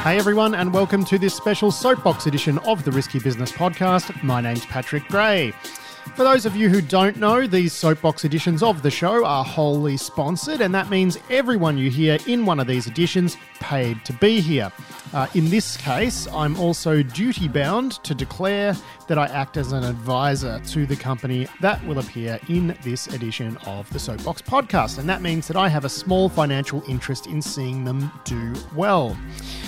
Hey everyone, and welcome to this special Soapbox edition of the Risky Business Podcast. My name's Patrick Gray. For those of you who don't know, these Soapbox editions of the show are wholly sponsored, and that means everyone you hear in one of these editions paid to be here. In this case, I'm also duty-bound to declare that I act as an advisor to the company that will appear in this edition of the Soapbox Podcast, and that means that I have a small financial interest in seeing them do well.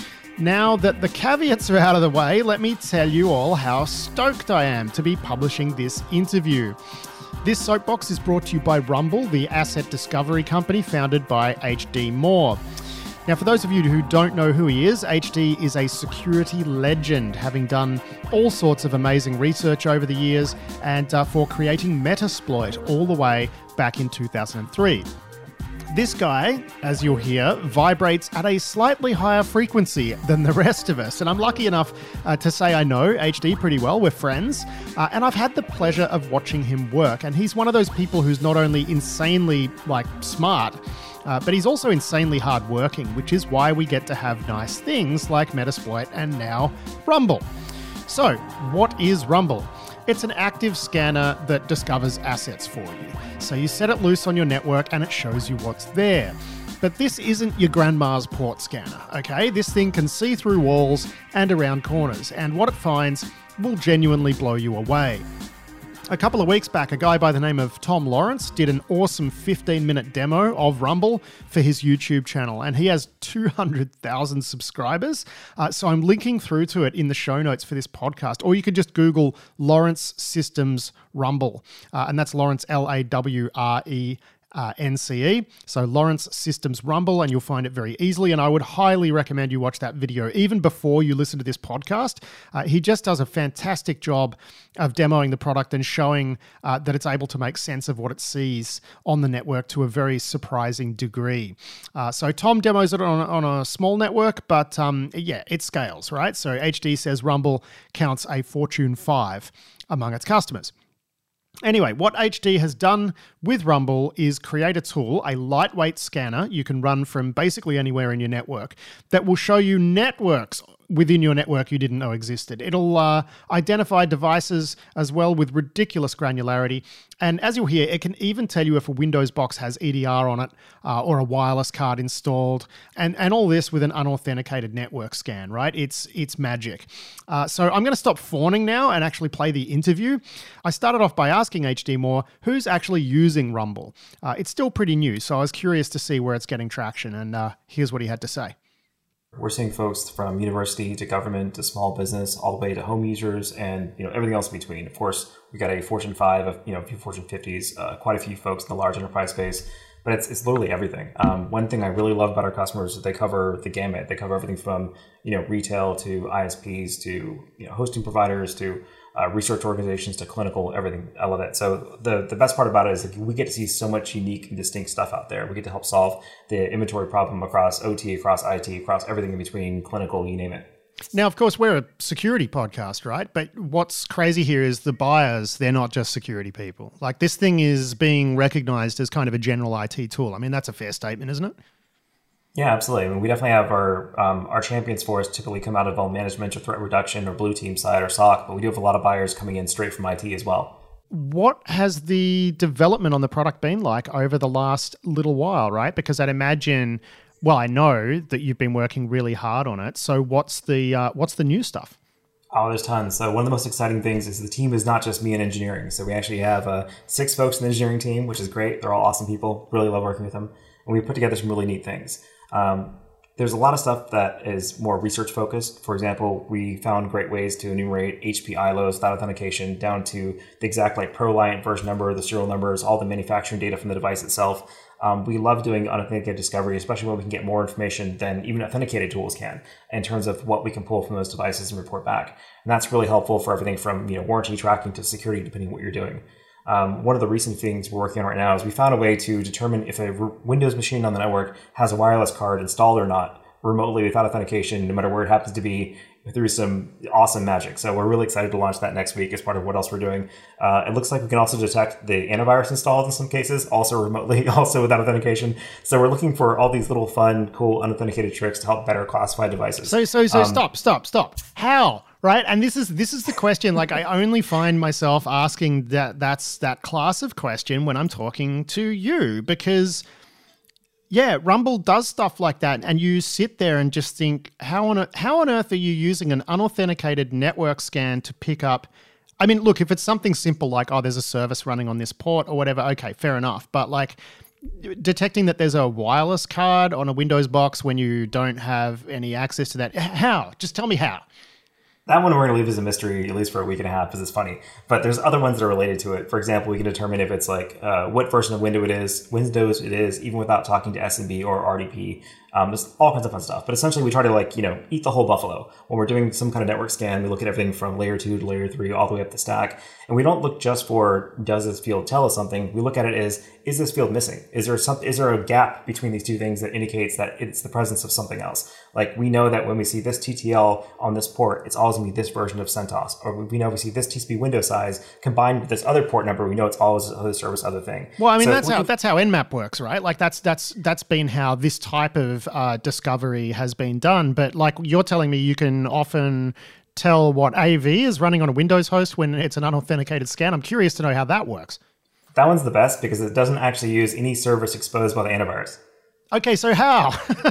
Now that the caveats are out of the way, let me tell you all how stoked I am to be publishing this interview. This Soapbox is brought to you by Rumble, the asset discovery company founded by HD Moore. Now, for those of you who don't know who he is, HD is a security legend, having done all sorts of amazing research over the years and for creating Metasploit all the way back in 2003. This guy, as you'll hear, vibrates at a slightly higher frequency than the rest of us. And I'm lucky enough to say I know HD pretty well. We're friends. And I've had the pleasure of watching him work. And he's one of those people who's not only insanely, smart, but he's also insanely hardworking, which is why we get to have nice things like Metasploit and now Rumble. So, what is Rumble? It's an active scanner that discovers assets for you. So you set it loose on your network and it shows you what's there. But this isn't your grandma's port scanner, okay? This thing can see through walls and around corners, and what it finds will genuinely blow you away. A couple of weeks back, a guy by the name of Tom Lawrence did an awesome 15-minute demo of Rumble for his YouTube channel, and he has 200,000 subscribers. So I'm linking through to it in the show notes for this podcast, or you could just Google Lawrence Systems Rumble, and that's Lawrence, Lawrence. NCE. So Lawrence Systems Rumble, and you'll find it very easily. And I would highly recommend you watch that video even before you listen to this podcast. He just does a fantastic job of demoing the product and showing that it's able to make sense of what it sees on the network to a very surprising degree. So Tom demos it on a small network, but it scales, right? So HD says Rumble counts a Fortune 5 among its customers. Anyway, what HD has done with Rumble is create a tool, a lightweight scanner you can run from basically anywhere in your network that will show you networks within your network you didn't know existed. It'll identify devices as well with ridiculous granularity. And as you'll hear, it can even tell you if a Windows box has EDR on it or a wireless card installed. And all this with an unauthenticated network scan, right? It's magic. So I'm going to stop fawning now and actually play the interview. I started off by asking HD Moore who's actually using Rumble. It's still pretty new, so I was curious to see where it's getting traction. And here's what he had to say. We're seeing folks from university to government to small business, all the way to home users, and everything else in between. Of course, we got a Fortune 5, a few Fortune 50s, quite a few folks in the large enterprise space, but it's literally everything. One thing I really love about our customers is they cover the gamut. They cover everything from retail to ISPs to hosting providers to research organizations to clinical, everything. I love it. So the best part about it is we get to see so much unique and distinct stuff out there. We get to help solve the inventory problem across OT, across IT, across everything in between, clinical, you name it. Now, of course, we're a security podcast, right? But what's crazy here is the buyers, they're not just security people. Like, this thing is being recognized as kind of a general IT tool. I mean, that's a fair statement, isn't it? Yeah, absolutely. I mean, we definitely have our champions for us typically come out of all management or threat reduction or blue team side or SOC, but we do have a lot of buyers coming in straight from IT as well. What has the development on the product been like over the last little while, right? Because I'd imagine, well, I know that you've been working really hard on it. So what's the new stuff? Oh, there's tons. So one of the most exciting things is the team is not just me in engineering. So we actually have 6 folks in the engineering team, which is great. They're all awesome people. Really love working with them. And we put together some really neat things. There's a lot of stuff that is more research focused. For example, we found great ways to enumerate HP ILOs without authentication down to the exact ProLiant version number, the serial numbers, all the manufacturing data from the device itself. We love doing unauthenticated discovery, especially when we can get more information than even authenticated tools can in terms of what we can pull from those devices and report back. And that's really helpful for everything from warranty tracking to security, depending on what you're doing. One of the recent things we're working on right now is we found a way to determine if a Windows machine on the network has a wireless card installed or not remotely without authentication, no matter where it happens to be, through some awesome magic. So we're really excited to launch that next week as part of what else we're doing. It looks like we can also detect the antivirus installed in some cases, also remotely, also without authentication. So we're looking for all these little fun, cool, unauthenticated tricks to help better classify devices. So stop. How? Right? And this is the question. Like, I only find myself asking that class of question when I'm talking to you, because yeah, Rumble does stuff like that, and you sit there and just think, how on earth are you using an unauthenticated network scan to pick up? I mean, look, if it's something simple like, oh, there's a service running on this port or whatever, okay, fair enough. But like detecting that there's a wireless card on a Windows box when you don't have any access to that, how? Just tell me how. That one we're going to leave as a mystery, at least for a week and a half, because it's funny. But there's other ones that are related to it. For example, we can determine if it's like what version of Windows it is, even without talking to SMB or RDP. There's all kinds of fun stuff. But essentially, we try to eat the whole buffalo. When we're doing some kind of network scan, we look at everything from layer 2 to layer 3, all the way up the stack. And we don't look just for, does this field tell us something? We look at it as, is this field missing? Is there a gap between these two things that indicates that it's the presence of something else? Like, we know that when we see this TTL on this port, it's always going to be this version of CentOS. Or we know we see this TCP window size combined with this other port number, we know it's always other service, other thing. Well, I mean, so that's how Nmap works, right? Like, that's been how this type of discovery has been done. But like, you're telling me you can often tell what AV is running on a Windows host when it's an unauthenticated scan. I'm curious to know how that works. That one's the best because it doesn't actually use any service exposed by the antivirus. Okay, so how?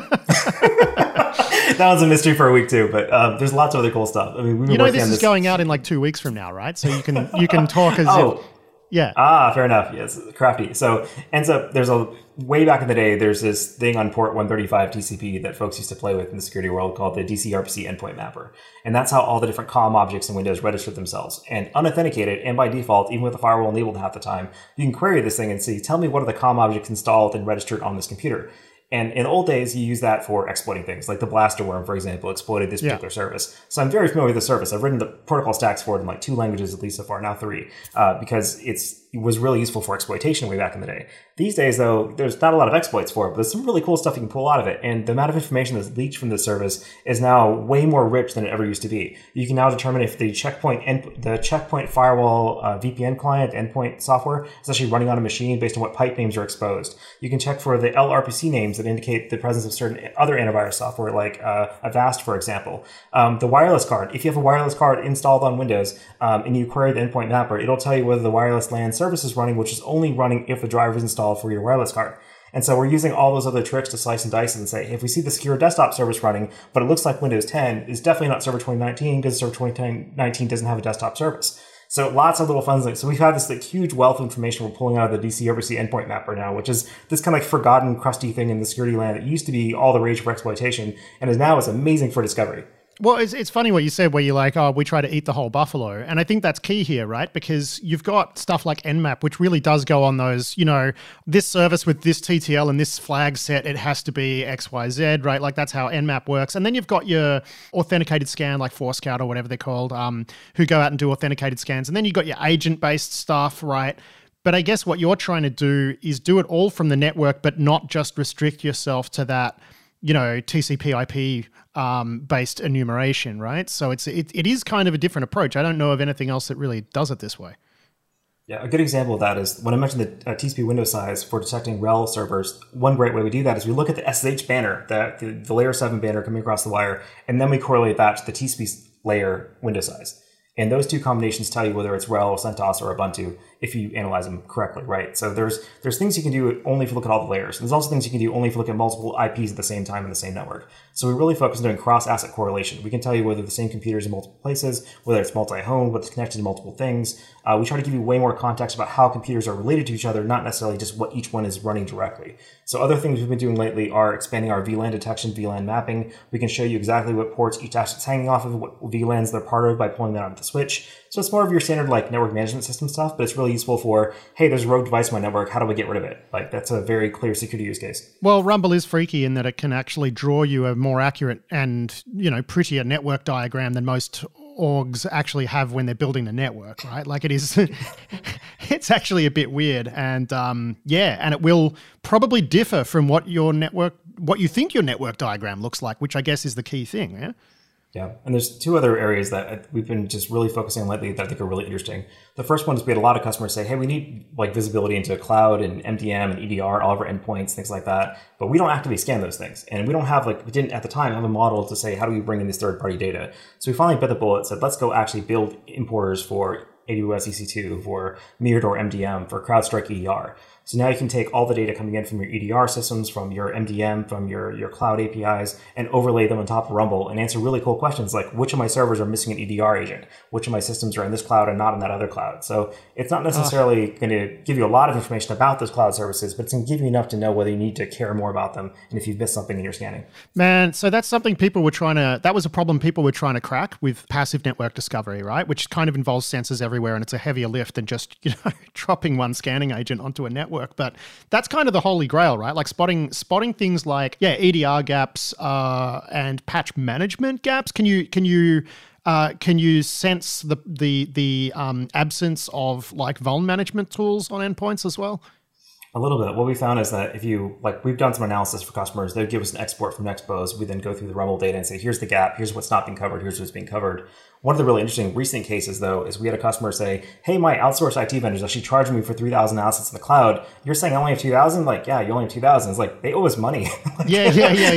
That was a mystery for a week too, but there's lots of other cool stuff. I mean, this is going out in like 2 weeks from now, right? So you can talk as if... Yeah. Fair enough. Yes, crafty. So ends up way back in the day, there's this thing on port 135 TCP that folks used to play with in the security world called the DCRPC endpoint mapper. And that's how all the different COM objects in Windows register themselves. And unauthenticated, and by default, even with the firewall enabled half the time, you can query this thing and see, tell me what are the COM objects installed and registered on this computer. And in the old days, you use that for exploiting things, like the Blaster Worm, for example, exploited this particular service. So I'm very familiar with the service. I've written the protocol stacks for it in like 2 languages, at least so far, now 3, because it was really useful for exploitation way back in the day. These days, though, there's not a lot of exploits for it, but there's some really cool stuff you can pull out of it. And the amount of information that's leaked from the service is now way more rich than it ever used to be. You can now determine if the checkpoint firewall VPN client endpoint software is actually running on a machine based on what pipe names are exposed. You can check for the LRPC names that indicate the presence of certain other antivirus software, like Avast, for example. The wireless card, if you have a wireless card installed on Windows and you query the endpoint mapper, it'll tell you whether the wireless LAN service is running, which is only running if the driver is installed for your wireless card. And so we're using all those other tricks to slice and dice and say, if we see the secure desktop service running, but it looks like Windows 10 is definitely not Server 2019 because Server 2019 doesn't have a desktop service. So lots of little fun things. So we've had this huge wealth of information we're pulling out of the DCRPC endpoint mapper now, which is this kind of forgotten, crusty thing in the security land that used to be all the rage for exploitation and is now amazing for discovery. Well, it's funny what you said where you're like, oh, we try to eat the whole buffalo. And I think that's key here, right? Because you've got stuff like Nmap, which really does go on those, this service with this TTL and this flag set, it has to be XYZ, right? Like that's how Nmap works. And then you've got your authenticated scan like Forescout or whatever they're called, who go out and do authenticated scans. And then you've got your agent-based stuff, right? But I guess what you're trying to do is do it all from the network, but not just restrict yourself to that, TCP/IP based enumeration, right? So it is kind of a different approach. I don't know of anything else that really does it this way. Yeah, a good example of that is when I mentioned the TCP window size for detecting RHEL servers. One great way we do that is we look at the SSH banner, the layer 7 banner coming across the wire, and then we correlate that to the TCP layer window size. And those two combinations tell you whether it's RHEL or CentOS or Ubuntu if you analyze them correctly, right? So there's things you can do only if you look at all the layers. There's also things you can do only if you look at multiple IPs at the same time in the same network. So we really focus on doing cross-asset correlation. We can tell you whether the same computer is in multiple places, whether it's multi-home, whether it's connected to multiple things. We try to give you way more context about how computers are related to each other, not necessarily just what each one is running directly. So other things we've been doing lately are expanding our VLAN detection, VLAN mapping. We can show you exactly what ports each asset's hanging off of, what VLANs they're part of by pulling that onto the switch. So it's more of your standard network management system stuff, but it's really useful for, hey, there's a rogue device in my network. How do I get rid of it? That's a very clear security use case. Well, Rumble is freaky in that it can actually draw you a more accurate and, prettier network diagram than most orgs actually have when they're building the network, right? Like it is, it's actually a bit weird. And and it will probably differ from what you think your network diagram looks like, which I guess is the key thing, yeah? Yeah, and there's two other areas that we've been just really focusing on lately that I think are really interesting. The first one is we had a lot of customers say, hey, we need like visibility into cloud and MDM and EDR, all of our endpoints, things like that. But we don't actively scan those things. And we don't have we didn't at the time have a model to say, how do we bring in this third-party data? So we finally bit the bullet, said, let's go actually build importers for AWS EC2, for Mirador MDM, for CrowdStrike EDR. So now you can take all the data coming in from your EDR systems, from your MDM, from your cloud APIs, and overlay them on top of Rumble and answer really cool questions like, which of my servers are missing an EDR agent? Which of my systems are in this cloud and not in that other cloud? So it's not necessarily going to give you a lot of information about those cloud services, but it's going to give you enough to know whether you need to care more about them and if you've missed something in your scanning. Man, so that's something that was a problem people were trying to crack with passive network discovery, right? Which kind of involves sensors everywhere, and it's a heavier lift than just, dropping one scanning agent onto a network. But that's kind of the holy grail, right? Like spotting things like EDR gaps and patch management gaps. Can you sense the absence of like vuln management tools on endpoints as well? A little bit. What we found is that if you, we've done some analysis for customers, they would give us an export from Nexpose. We then go through the Rumble data and say, here's the gap, here's what's not being covered, here's what's being covered. One of the really interesting recent cases, though, is we had a customer say, hey, my outsourced IT vendors actually charging me for 3,000 assets in the cloud. You're saying I only have 2,000? Like, yeah, you only have 2,000. It's like, they owe us money. Yeah.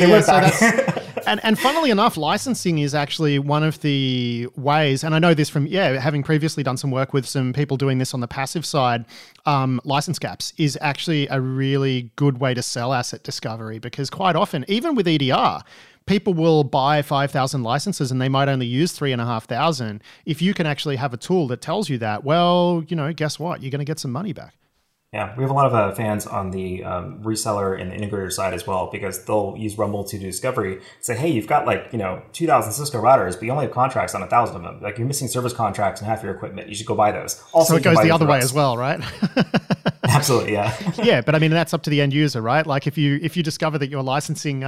So and funnily enough, licensing is actually one of the ways, and I know this from, having previously done some work with some people doing this on the passive side, license gaps is actually a really good way to sell asset discovery, because quite often, even with EDR, people will buy 5,000 licenses and they might only use 3,500. If you can actually have a tool that tells you that, well, guess what? You're going to get some money back. Yeah, we have a lot of fans on the reseller and the integrator side as well, because they'll use Rumble to do discovery. Say, hey, you've got 2,000 Cisco routers, but you only have contracts on 1,000 of them. Like, you're missing service contracts and half your equipment. You should go buy those. Also, so it goes the other way as well, right? Absolutely, yeah. Yeah, but I mean, that's up to the end user, right? Like if you discover that your licensing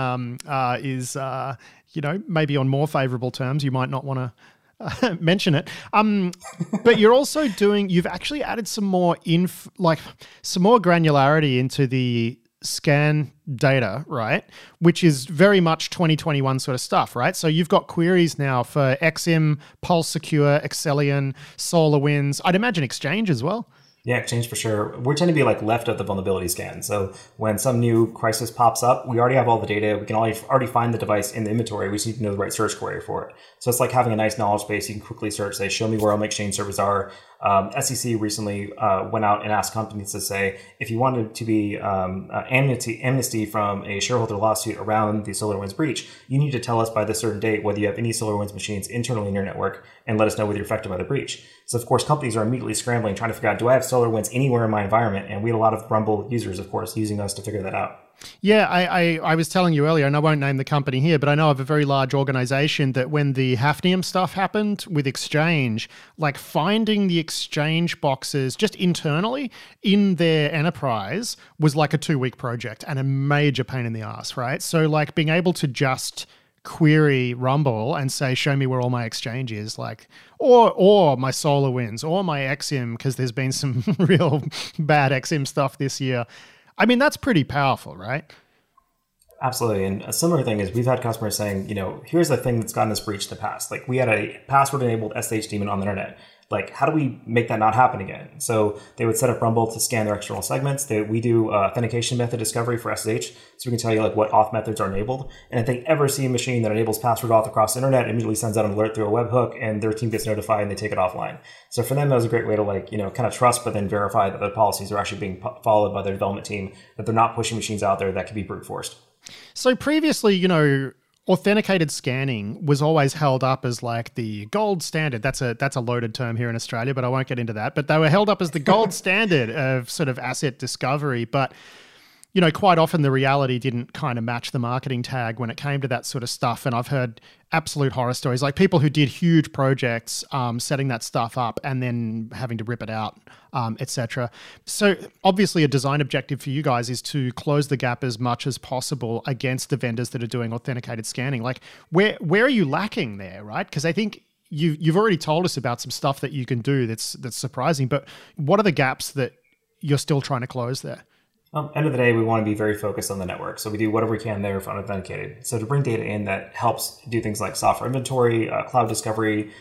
is maybe on more favorable terms, you might not want to mention it. But you're also you've actually added some more some more granularity into the scan data, right? Which is very much 2021 sort of stuff, right? So you've got queries now for XM, Pulse Secure, Excellion, SolarWinds. I'd imagine Exchange as well. Yeah, Exchange for sure. We tend to be left of the vulnerability scan. So when some new crisis pops up, we already have all the data. We can already find the device in the inventory. We just need to know the right search query for it. So it's like having a nice knowledge base. You can quickly search, say, show me where all my Exchange servers are. SEC recently went out and asked companies to say, if you wanted to be amnesty from a shareholder lawsuit around the SolarWinds breach, you need to tell us by this certain date whether you have any SolarWinds machines internally in your network and let us know whether you're affected by the breach. So, of course, companies are immediately scrambling, trying to figure out, do I have SolarWinds anywhere in my environment? And we had a lot of Rumble users, of course, using us to figure that out. Yeah, I was telling you earlier, and I won't name the company here, but I know of a very large organization that when the Hafnium stuff happened with Exchange, finding the Exchange boxes just internally in their enterprise was like a 2-week project and a major pain in the ass, right? So being able to just query Rumble and say, show me where all my Exchange is, or my SolarWinds or my XM, because there's been some real bad XM stuff this year. I mean, that's pretty powerful, right? Absolutely. And a similar thing is we've had customers saying, here's the thing that's gotten us breached in the past. We had a password-enabled SSH daemon on the internet. How do we make that not happen again? So they would set up Rumble to scan their external segments. We do authentication method discovery for SSH, so we can tell you what auth methods are enabled. And if they ever see a machine that enables password auth across the internet, it immediately sends out an alert through a webhook, and their team gets notified and they take it offline. So for them, that was a great way to kind of trust, but then verify that their policies are actually being followed by their development team, that they're not pushing machines out there that can be brute forced. So previously, authenticated scanning was always held up as the gold standard. That's a loaded term here in Australia, but I won't get into that. But they were held up as the gold standard of sort of asset discovery. But quite often the reality didn't kind of match the marketing tag when it came to that sort of stuff. And I've heard absolute horror stories, people who did huge projects setting that stuff up and then having to rip it out, etc. So obviously a design objective for you guys is to close the gap as much as possible against the vendors that are doing authenticated scanning. Where are you lacking there, right? Because I think you've already told us about some stuff that you can do that's surprising, but what are the gaps that you're still trying to close there? End of the day, we want to be very focused on the network. So we do whatever we can there for unauthenticated. So to bring data in that helps do things like software inventory, cloud discovery,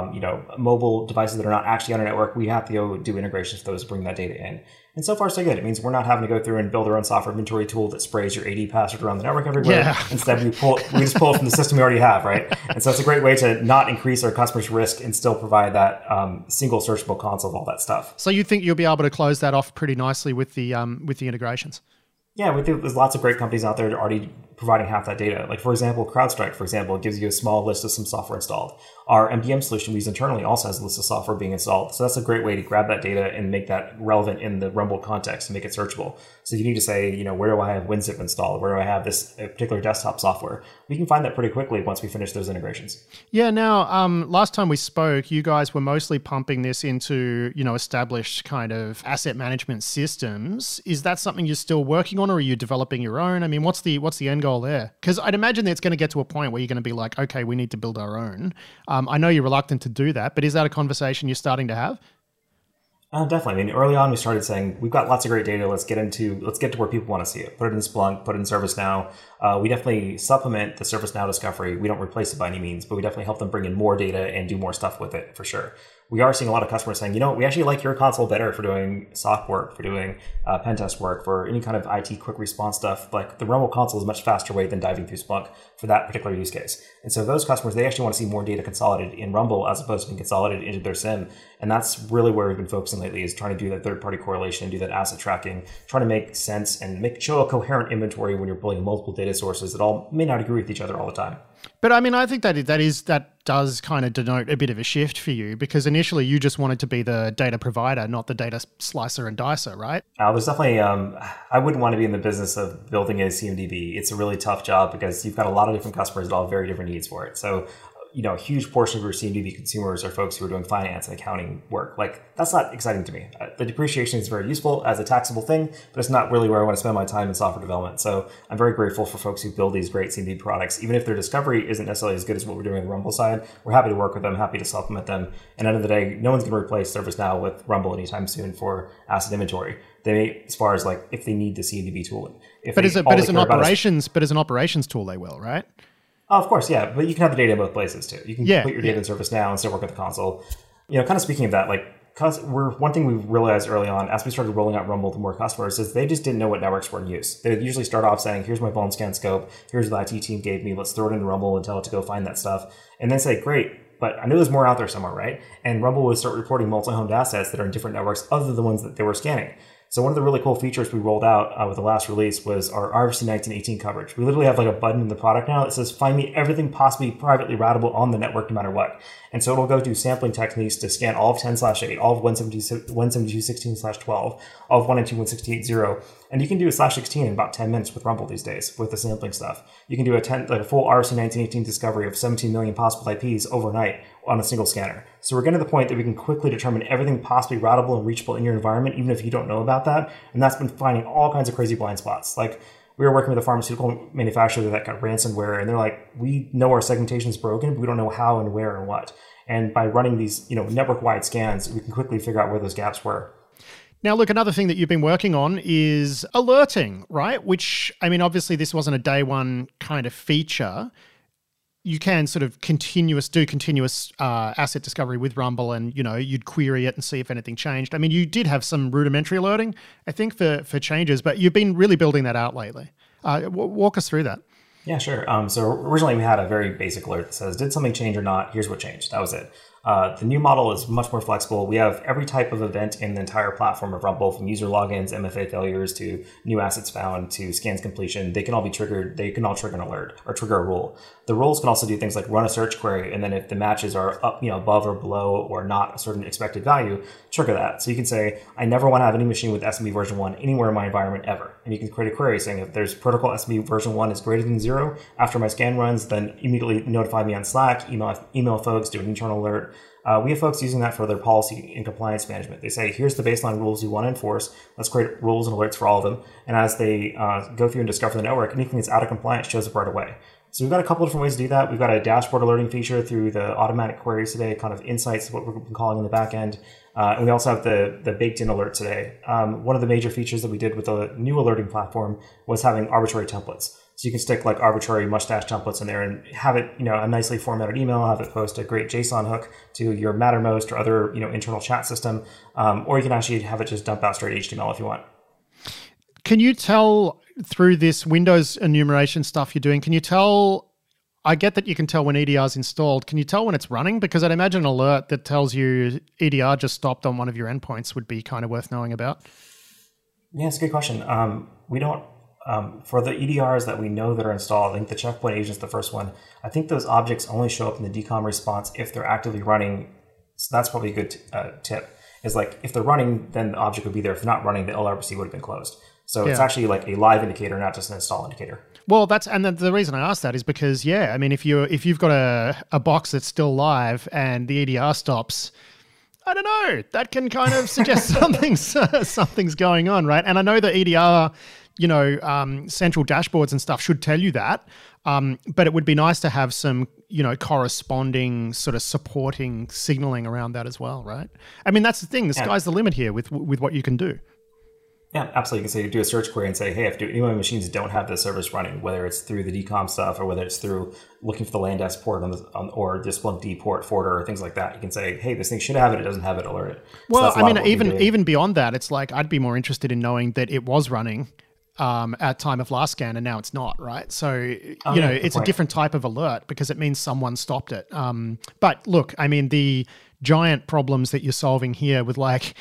mobile devices that are not actually on our network, we have to go do integrations for those to bring that data in. And so far, so good. It means we're not having to go through and build our own software inventory tool that sprays your AD password around the network everywhere. Yeah. Instead, we just pull it from the system we already have, right? And so it's a great way to not increase our customers' risk and still provide that single searchable console of all that stuff. So you think you'll be able to close that off pretty nicely with the integrations? Yeah, there's lots of great companies out there that are already providing half that data. Like, for example, CrowdStrike, for example, gives you a small list of some software installed. Our MDM solution we use internally also has a list of software being installed. So that's a great way to grab that data and make that relevant in the Rumble context and make it searchable. So you need to say, where do I have WinZip installed? Where do I have this particular desktop software? We can find that pretty quickly once we finish those integrations. Yeah, now, last time we spoke, you guys were mostly pumping this into, established kind of asset management systems. Is that something you're still working on, or are you developing your own? I mean, what's the end goal there? Because I'd imagine that it's going to get to a point where you're going to be like, okay, we need to build our own. I know you're reluctant to do that, but is that a conversation you're starting to have? Definitely. I mean, early on, we started saying, we've got lots of great data. Let's get to where people want to see it. Put it in Splunk, put it in ServiceNow. We definitely supplement the ServiceNow discovery. We don't replace it by any means, but we definitely help them bring in more data and do more stuff with it for sure. We are seeing a lot of customers saying, we actually like your console better for doing SOC work, for doing pen test work, for any kind of IT quick response stuff. Like, the Rumble console is a much faster way than diving through Splunk for that particular use case. And so those customers, they actually want to see more data consolidated in Rumble as opposed to being consolidated into their SIEM. And that's really where we've been focusing lately, is trying to do that third-party correlation, do that asset tracking, trying to make sense and show a coherent inventory when you're building multiple data sources that all may not agree with each other all the time. But I mean, I think that does kind of denote a bit of a shift for you, because initially you just wanted to be the data provider, not the data slicer and dicer, right? There's definitely, I wouldn't want to be in the business of building a CMDB. It's a really tough job because you've got a lot of different customers that all have very different needs for it. So, a huge portion of your CMDB consumers are folks who are doing finance and accounting work. Like, that's not exciting to me. The depreciation is very useful as a taxable thing, but it's not really where I want to spend my time in software development. So I'm very grateful for folks who build these great CMDB products. Even if their discovery isn't necessarily as good as what we're doing on the Rumble side, we're happy to work with them, happy to supplement them. And at the end of the day, no one's going to replace ServiceNow with Rumble anytime soon for asset inventory. They may, as far as like if they need the CMDB tooling. As an operations tool, they will, right? Oh, of course, yeah. But you can have the data in both places too. You can put your data in ServiceNow and still work with the console. Kind of speaking of that, one thing we realized early on as we started rolling out Rumble to more customers is they just didn't know what networks were in use. They usually start off saying, here's my vuln scan scope, here's what the IT team gave me, let's throw it into Rumble and tell it to go find that stuff. And then say, great, but I know there's more out there somewhere, right? And Rumble would start reporting multi-homed assets that are in different networks other than the ones that they were scanning. So one of the really cool features we rolled out with the last release was our RFC 1918 coverage. We literally have like a button in the product now that says, find me everything possibly privately routable on the network no matter what. And so it'll go do sampling techniques to scan all of 10/8, all of 172.16/12, all of 192.168.0. And you can do a /16 in about 10 minutes with Rumble these days with the sampling stuff. You can do a full RFC 1918 discovery of 17 million possible IPs overnight on a single scanner. So we're getting to the point that we can quickly determine everything possibly routable and reachable in your environment, even if you don't know about that. And that's been finding all kinds of crazy blind spots. Like, we were working with a pharmaceutical manufacturer that got ransomware, and they're like, we know our segmentation is broken, but we don't know how and where and what. And by running these, network-wide scans, we can quickly figure out where those gaps were. Now, look, another thing that you've been working on is alerting, right? Which, I mean, obviously this wasn't a day one kind of feature. You can sort of continuous asset discovery with Rumble, and, you'd query it and see if anything changed. I mean, you did have some rudimentary alerting, I think, for changes, but you've been really building that out lately. Walk us through that. Yeah, sure. So originally we had a very basic alert that says, did something change or not? Here's what changed. That was it. The new model is much more flexible. We have every type of event in the entire platform of Rumble, from user logins, MFA failures, to new assets found, to scans completion. They can all be triggered. They can all trigger an alert or trigger a rule. The rules can also do things like run a search query, and then if the matches are up, above or below or not a certain expected value, trigger that. So you can say, I never want to have any machine with SMB version 1 anywhere in my environment ever. And you can create a query saying, if there's protocol SMB version 1 is greater than 0 after my scan runs, then immediately notify me on Slack, email folks, do an internal alert. We have folks using that for their policy and compliance management. They say, here's the baseline rules you want to enforce. Let's create rules and alerts for all of them. And as they go through and discover the network, anything that's out of compliance shows up right away. So we've got a couple different ways to do that. We've got a dashboard alerting feature through the automatic queries today, kind of insights, what we've been calling in the back end. And we also have the baked-in alert today. One of the major features that we did with the new alerting platform was having arbitrary templates. So you can stick like arbitrary mustache templates in there and have it, a nicely formatted email, have it post a great JSON hook to your Mattermost or other, internal chat system. Or you can actually have it just dump out straight HTML if you want. Can you tell through this Windows enumeration stuff you're doing, can you tell, I get that you can tell when EDR is installed. Can you tell when it's running? Because I'd imagine an alert that tells you EDR just stopped on one of your endpoints would be kind of worth knowing about. Yeah, it's a good question. We don't, for the EDRs that we know that are installed, I think the checkpoint agent is the first one. I think those objects only show up in the DCOM response if they're actively running. So that's probably a good tip. Is like if they're running, then the object would be there. If they're not running, the LRPC would have been closed. So it's actually like a live indicator, not just an install indicator. Well, the reason I asked that is because, I mean, if you've got a box that's still live and the EDR stops, I don't know, that can kind of suggest something's going on, right? And I know the EDR, central dashboards and stuff should tell you that, but it would be nice to have some, corresponding sort of supporting signaling around that as well, right? I mean, that's the thing. The sky's the limit here with what you can do. Yeah, absolutely. You can say, do a search query and say, hey, if any of my machines don't have this service running, whether it's through the DCOM stuff or whether it's through looking for the LANDESK port or the Splunk D port forwarder or things like that, you can say, hey, this thing should have it. It doesn't have it. Alert it. Well, I mean, even beyond that, it's like I'd be more interested in knowing that it was running at time of last scan and now it's not, right? So, it's a different type of alert because it means someone stopped it. But look, I mean, the giant problems that you're solving here with like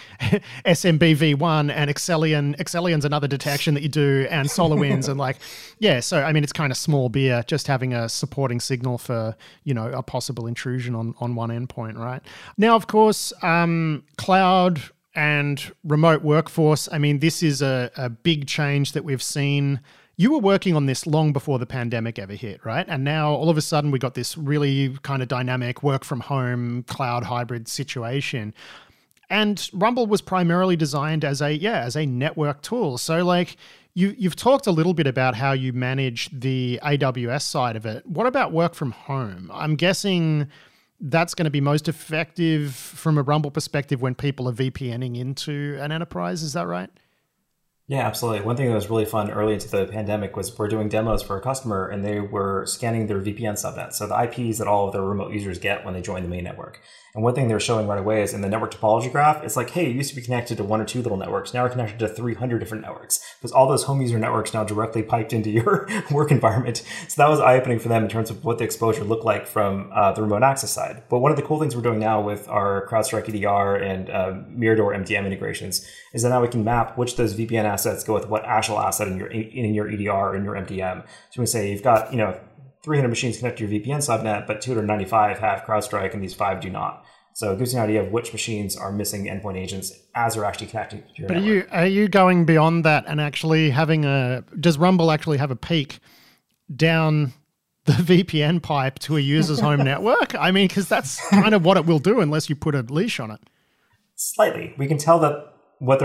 SMBV1 and Excelion's another detection that you do and SolarWinds and like, so I mean, it's kind of small beer just having a supporting signal for, a possible intrusion on one endpoint, right? Now, of course, cloud and remote workforce, I mean, this is a big change that we've seen. You were working on this long before the pandemic ever hit, right? And now all of a sudden we got this really kind of dynamic work from home, cloud hybrid situation. And Rumble was primarily designed as a network tool. So like you've talked a little bit about how you manage the AWS side of it. What about work from home? I'm guessing that's going to be most effective from a Rumble perspective when people are VPNing into an enterprise. Is that right? Yeah, absolutely. One thing that was really fun early into the pandemic was we're doing demos for a customer and they were scanning their VPN subnet. So the IPs that all of their remote users get when they join the main network. And one thing they're showing right away is in the network topology graph, it's like, hey, it used to be connected to one or two little networks. Now we're connected to 300 different networks because all those home user networks now directly piped into your work environment. So that was eye-opening for them in terms of what the exposure looked like from the remote access side. But one of the cool things we're doing now with our CrowdStrike EDR and Mirador MDM integrations is that now we can map which those VPN assets go with what actual asset in your EDR and your MDM. So we say you've got 300 machines connect to your VPN subnet, but 295 have CrowdStrike and these 5 do not. So it gives you an idea of which machines are missing endpoint agents as they're actually connecting to your network. But are you going beyond that and actually does Rumble actually have a peek down the VPN pipe to a user's home network? I mean, because that's kind of what it will do unless you put a leash on it. Slightly. We can tell what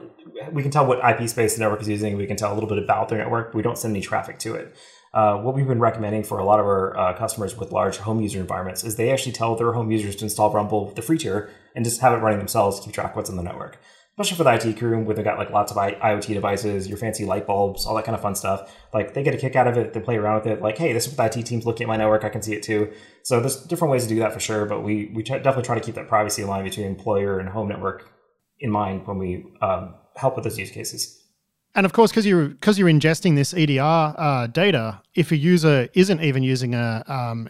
IP space the network is using. We can tell a little bit about their network. We don't send any traffic to it. What we've been recommending for a lot of our customers with large home user environments is they actually tell their home users to install Rumble, the free tier, and just have it running themselves to keep track of what's on the network. Especially for the IT crew, where they've got like lots of IoT devices, your fancy light bulbs, all that kind of fun stuff. Like they get a kick out of it, they play around with it. Like, hey, this is what the IT team's looking at my network, I can see it too. So there's different ways to do that for sure, but we definitely try to keep that privacy line between employer and home network in mind when we help with those use cases. And of course, because you're ingesting this EDR data, if a user isn't even using a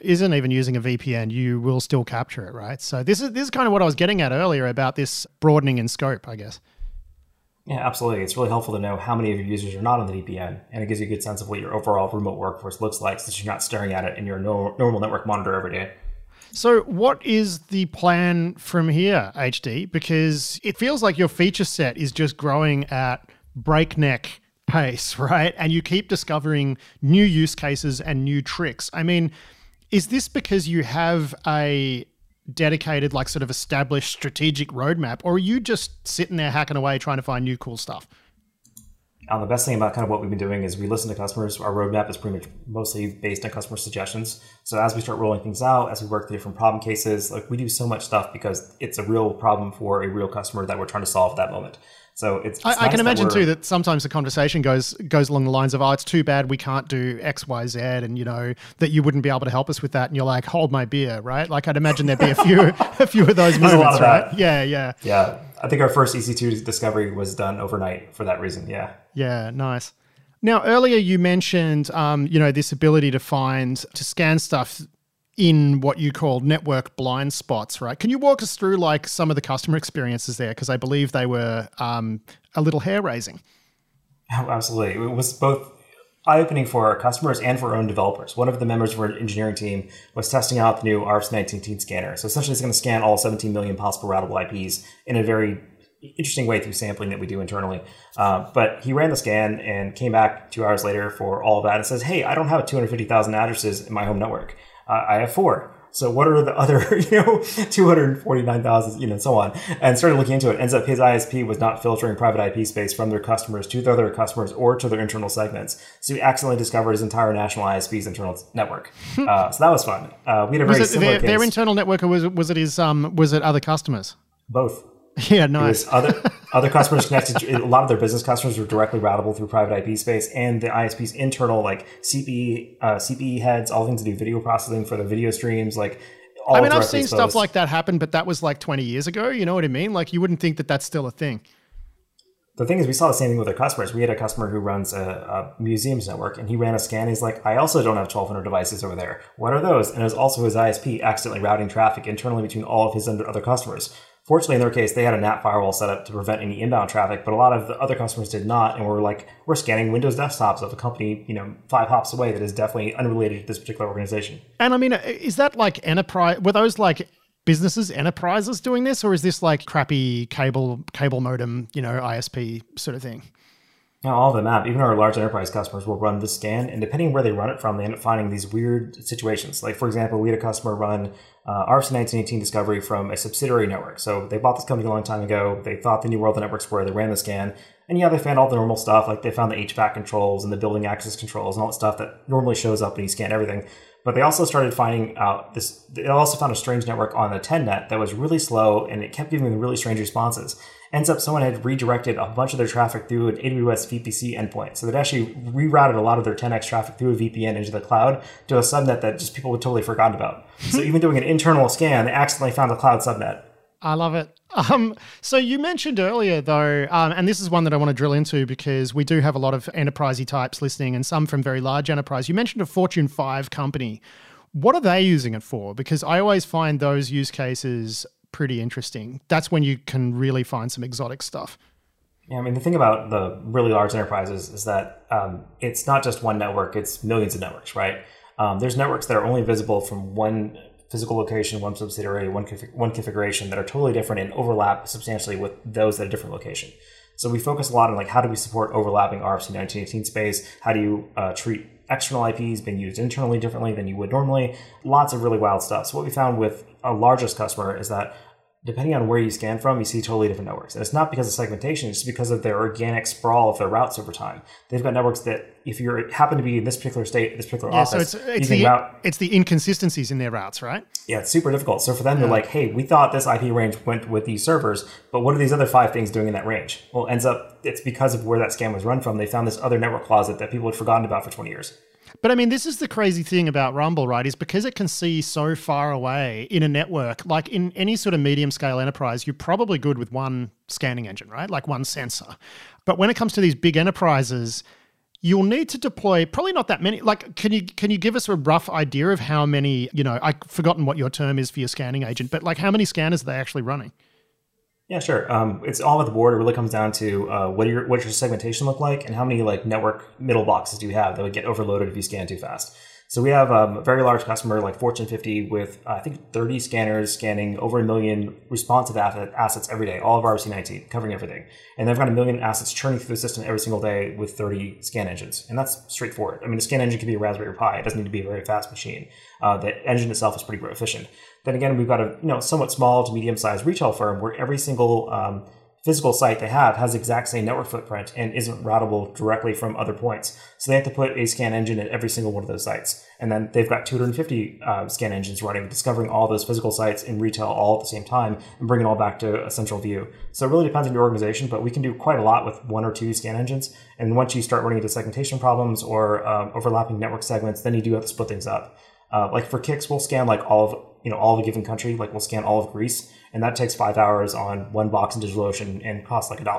VPN, you will still capture it, right? So this is kind of what I was getting at earlier about this broadening in scope, I guess. Yeah, absolutely. It's really helpful to know how many of your users are not on the VPN, and it gives you a good sense of what your overall remote workforce looks like, since you're not staring at it in your normal network monitor every day. So what is the plan from here, HD? Because it feels like your feature set is just growing at breakneck pace, right? And you keep discovering new use cases and new tricks. I mean, is this because you have a dedicated, like sort of established strategic roadmap, or are you just sitting there hacking away trying to find new cool stuff? The best thing about kind of what we've been doing is we listen to customers. Our roadmap is pretty much mostly based on customer suggestions. So as we start rolling things out, as we work through different problem cases, like we do so much stuff because it's a real problem for a real customer that we're trying to solve at that moment. So it's I can imagine too that sometimes the conversation goes along the lines of, oh, it's too bad we can't do X, Y, Z, and that you wouldn't be able to help us with that. And you're like, hold my beer, right? Like I'd imagine there'd be a few of those moments, right? Yeah. Yeah. I think our first EC2 discovery was done overnight for that reason. Yeah. Yeah, nice. Now, earlier you mentioned, this ability to scan stuff in what you call network blind spots, right? Can you walk us through like some of the customer experiences there? Because I believe they were a little hair-raising. Oh, absolutely. It was both eye-opening for our customers and for our own developers. One of the members of our engineering team was testing out the new RFC1918 scanner. So essentially it's going to scan all 17 million possible routable IPs in a very interesting way through sampling that we do internally. But he ran the scan and came back 2 hours later for all of that and says, hey, I don't have 250,000 addresses in my home network. I have 4. So what are the other, 249,000, and so on, and started looking into it. Ends up his ISP was not filtering private IP space from their customers to their other customers or to their internal segments. So he accidentally discovered his entire national ISP's internal network. So that was fun. We had a very similar case. Their internal network, or was it other customers? Both. Yeah, nice. Other customers connected. A lot of their business customers were directly routable through private IP space, and the ISP's internal CPE heads, all things to do video processing for the video streams, I've seen stuff like that happen, but that was like 20 years ago. You know what I mean? Like you wouldn't think that that's still a thing. The thing is, we saw the same thing with our customers. We had a customer who runs a museums network, and he ran a scan. He's like, I also don't have 1,200 devices over there. What are those? And it was also his ISP accidentally routing traffic internally between all of his other customers. Fortunately, in their case, they had a NAT firewall set up to prevent any inbound traffic, but a lot of the other customers did not. And we're scanning Windows desktops of a company, 5 hops away that is definitely unrelated to this particular organization. And I mean, is that like enterprise? Were those like businesses, enterprises doing this, or is this like crappy cable modem, ISP sort of thing? Now, all of them have. Even our large enterprise customers will run this scan, and depending where they run it from, they end up finding these weird situations. Like, for example, we had a customer run RFC1918 discovery from a subsidiary network. So they bought this company a long time ago. They thought they knew where all the networks were. They ran the scan, and they found all the normal stuff. Like they found the HVAC controls and the building access controls and all that stuff that normally shows up when you scan everything. But they also started finding out this. They also found a strange network on the 10net that was really slow, and it kept giving them really strange responses. Ends up someone had redirected a bunch of their traffic through an AWS VPC endpoint. So they'd actually rerouted a lot of their 10x traffic through a VPN into the cloud to a subnet that just people had totally forgotten about. So even doing an internal scan, they accidentally found a cloud subnet. I love it. So you mentioned earlier, though, and this is one that I want to drill into because we do have a lot of enterprisey types listening and some from very large enterprise. You mentioned a Fortune 5 company. What are they using it for? Because I always find those use cases pretty interesting. That's when you can really find some exotic stuff. Yeah, I mean, the thing about the really large enterprises is that it's not just one network, it's millions of networks, right? There's networks that are only visible from one physical location, one subsidiary, one configuration that are totally different and overlap substantially with those at a different location. So we focus a lot on how do we support overlapping RFC 1918 space? How do you treat external IPs being used internally differently than you would normally? Lots of really wild stuff. So what we found with our largest customer is that depending on where you scan from, you see totally different networks. And it's not because of segmentation, it's because of their organic sprawl of their routes over time. They've got networks that if you happen to be in this particular state, this particular office, so it's the inconsistencies in their routes, right? Yeah, it's super difficult. So for them, they're like, hey, we thought this IP range went with these servers, but what are these other 5 things doing in that range? Well, ends up, it's because of where that scan was run from. They found this other network closet that people had forgotten about for 20 years. But I mean, this is the crazy thing about Rumble, right? Is because it can see so far away in a network, like in any sort of medium scale enterprise, you're probably good with one scanning engine, right? Like one sensor. But when it comes to these big enterprises, you'll need to deploy probably not that many. Like, can you give us a rough idea of how many, I've forgotten what your term is for your scanning agent, but like how many scanners are they actually running? Yeah, sure. It's all at the board. It really comes down to what your segmentation look like and how many network middle boxes do you have that would get overloaded if you scan too fast. So we have a very large customer like Fortune 50 with, I think, 30 scanners scanning over 1 million responsive assets every day, all of RFC19, covering everything. And they've got 1 million assets churning through the system every single day with 30 scan engines. And that's straightforward. I mean, a scan engine can be a Raspberry Pi. It doesn't need to be a very fast machine. The engine itself is pretty efficient. Then again, we've got a somewhat small to medium-sized retail firm where every single physical site they have has the exact same network footprint and isn't routable directly from other points. So they have to put a scan engine at every single one of those sites. And then they've got 250 scan engines running, discovering all those physical sites in retail all at the same time and bring it all back to a central view. So it really depends on your organization, but we can do quite a lot with 1 or 2 scan engines. And once you start running into segmentation problems or overlapping network segments, then you do have to split things up. Like for Kix, we'll scan like all of a given country. Like we'll scan all of Greece, and that takes 5 hours on one box in DigitalOcean and costs like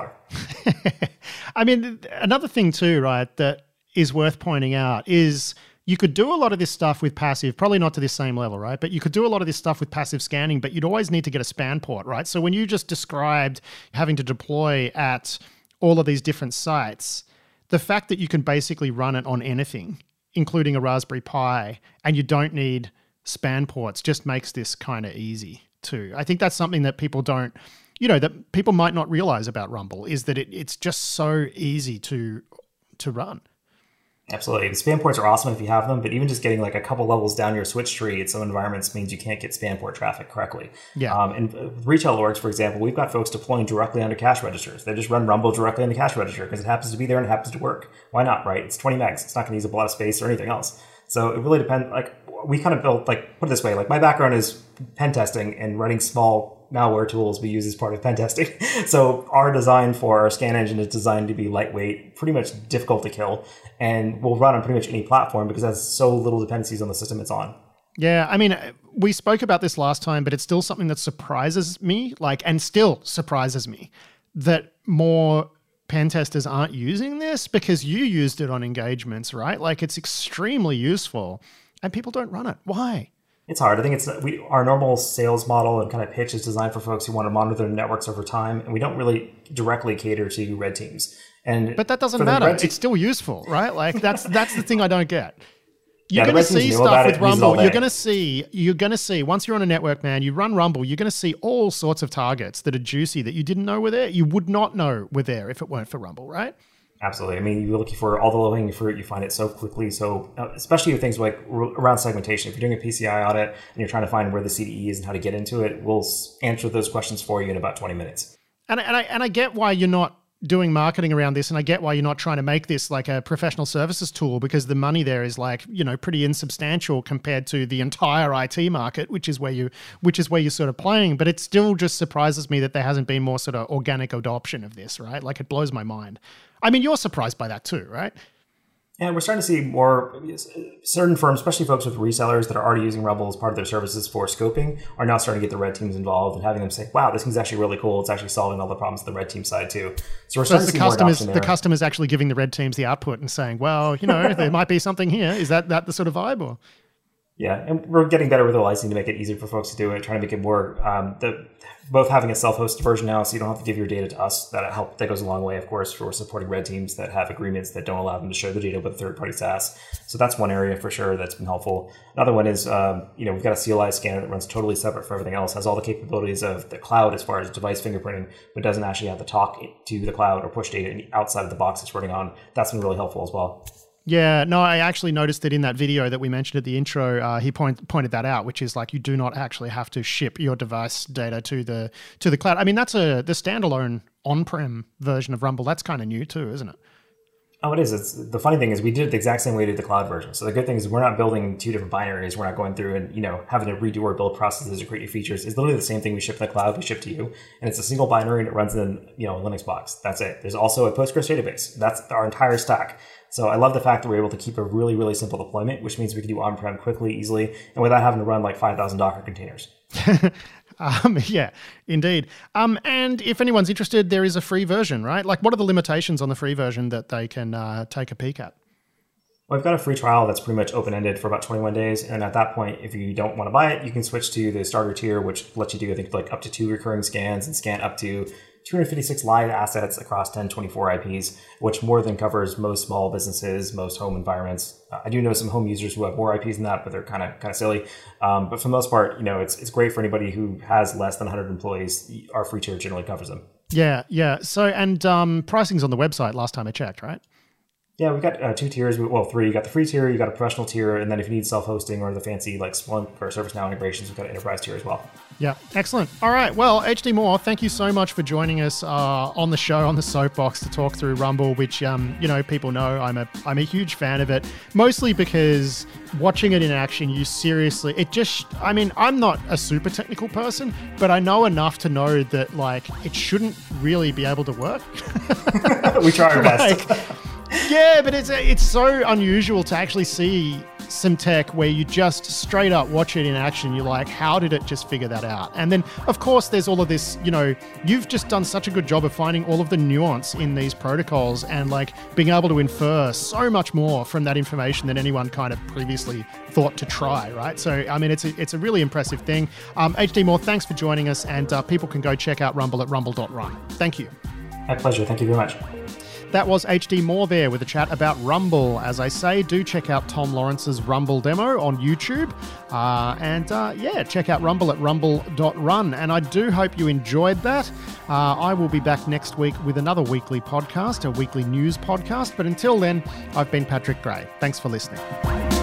$1. I mean, another thing too, right, that is worth pointing out is you could do a lot of this stuff with passive, probably not to this same level, right? But you could do a lot of this stuff with passive scanning, but you'd always need to get a span port, right? So when you just described having to deploy at all of these different sites, the fact that you can basically run it on anything, including a Raspberry Pi, and you don't need span ports just makes this kind of easy too. I think that's something that people don't, that people might not realize about Rumble is that it's just so easy to run. Absolutely. The span ports are awesome if you have them, but even just getting like a couple levels down your switch tree in some environments means you can't get span port traffic correctly. Yeah. And retail orgs, for example, we've got folks deploying directly onto cash registers. They just run Rumble directly on the cash register because it happens to be there and it happens to work. Why not, right? It's 20 megs. It's not going to use up a lot of space or anything else. So it really depends. Like we kind of built, like, put it this way, like my background is pen testing and running small malware tools we use as part of pen testing. So our design for our scan engine is designed to be lightweight, pretty much difficult to kill, and will run on pretty much any platform because it has so little dependencies on the system it's on. Yeah, I mean, we spoke about this last time, but it's still something that surprises me, and still surprises me that more pen testers aren't using this because you used it on engagements, right? Like it's extremely useful and people don't run it. Why? It's hard. I think our normal sales model and kind of pitch is designed for folks who want to monitor their networks over time, and we don't really directly cater to red teams. But that doesn't matter. It's still useful, right? Like that's the thing I don't get. You're going to see stuff with Rumble. You're going to see once you're on a network, man, you run Rumble, you're going to see all sorts of targets that are juicy that you didn't know were there. You would not know were there if it weren't for Rumble, right? Absolutely. I mean, you're looking for all the low-hanging fruit. You find it so quickly. So especially with things like around segmentation, if you're doing a PCI audit and you're trying to find where the CDE is and how to get into it, we'll answer those questions for you in about 20 minutes. And I get why you're not doing marketing around this, and I get why you're not trying to make this like a professional services tool because the money there is pretty insubstantial compared to the entire IT market, which is where you're sort of playing. But it still just surprises me that there hasn't been more sort of organic adoption of this, right? Like it blows my mind. I mean, you're surprised by that too, right? And we're starting to see more certain firms, especially folks with resellers that are already using Rumble as part of their services for scoping, are now starting to get the red teams involved and having them say, wow, this thing's actually really cool. It's actually solving all the problems on the red team side too. So we're starting to see more adoption there. The customer's actually giving the red teams the output and saying, well, there might be something here. Is that the sort of vibe? Or? Yeah, and we're getting better with the licensing to make it easier for folks to do it, trying to make it more, both having a self-hosted version now, so you don't have to give your data to us. That goes a long way, of course, for supporting red teams that have agreements that don't allow them to share the data with third-party SaaS. So that's one area for sure that's been helpful. Another one is, we've got a CLI scanner that runs totally separate from everything else, has all the capabilities of the cloud as far as device fingerprinting, but doesn't actually have to talk to the cloud or push data outside of the box it's running on. That's been really helpful as well. Yeah, no, I actually noticed that in that video that we mentioned at the intro, he pointed that out, which is like you do not actually have to ship your device data to the cloud. I mean, that's the standalone on-prem version of Rumble. That's kind of new too, isn't it? Oh, it is. The funny thing is we did it the exact same way we did the cloud version. So the good thing is we're not building two different binaries. We're not going through and, having to redo our build processes to create new features. It's literally the same thing we ship in the cloud, we ship to you. And it's a single binary and it runs in, a Linux box. That's it. There's also a Postgres database. That's our entire stack. So I love the fact that we're able to keep a really, really simple deployment, which means we can do on-prem quickly, easily, and without having to run like 5,000 Docker containers. Yeah, indeed. And if anyone's interested, there is a free version, right? Like, what are the limitations on the free version that they can take a peek at? Well, we've got a free trial that's pretty much open-ended for about 21 days. And at that point, if you don't want to buy it, you can switch to the starter tier, which lets you do, I think, like up to 2 recurring scans and scan up to 256 live assets across 1024 IPs, which more than covers most small businesses, most home environments. I do know some home users who have more IPs than that, but they're kind of silly. But for the most part, it's great for anybody who has less than 100 employees. Our free tier generally covers them. Yeah. So, and pricing's on the website last time I checked, right? Yeah, we've got 2 tiers. Well, 3. You got the free tier, you got a professional tier, and then if you need self-hosting or the fancy like Splunk or ServiceNow integrations, we've got an enterprise tier as well. Yeah, excellent. All right, well, HD Moore, thank you so much for joining us on the show, on the Soapbox, to talk through Rumble, which, people know I'm a huge fan of it, mostly because watching it in action, I'm not a super technical person, but I know enough to know that, like, it shouldn't really be able to work. We try our best. Yeah, but it's so unusual to actually see some tech where you just straight up watch it in action. You're like, how did it just figure that out? And then, of course, there's all of this, you've just done such a good job of finding all of the nuance in these protocols and like being able to infer so much more from that information than anyone kind of previously thought to try, right? So, I mean, it's a really impressive thing. HD Moore, thanks for joining us, and people can go check out Rumble at rumble.run. Thank you. My pleasure. Thank you very much. That was HD Moore there with a chat about Rumble. As I say, do check out Tom Lawrence's Rumble demo on YouTube. Check out Rumble at rumble.run. And I do hope you enjoyed that. I will be back next week with another weekly podcast, a weekly news podcast. But until then, I've been Patrick Gray. Thanks for listening.